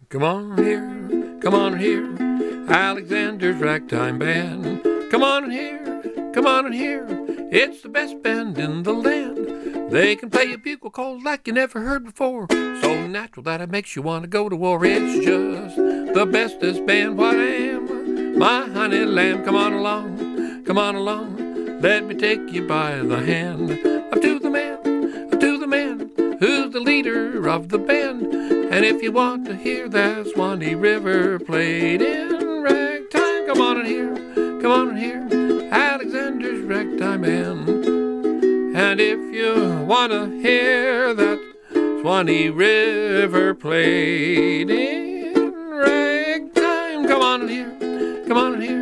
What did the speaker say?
Come on in here, Alexander's Ragtime Band. Come on in here, it's the best band in the land. They can play a bugle call like you never heard before, so natural that it makes you want to go to war. It's just the bestest band what I am, my honey lamb. Come on along, let me take you by the hand. Up to the man who's the leader of the band. And if you want to hear that Swanee River played in ragtime, come on in here, Alexander's Ragtime Band. And if you want to hear that Swanee River played in ragtime, come on in here,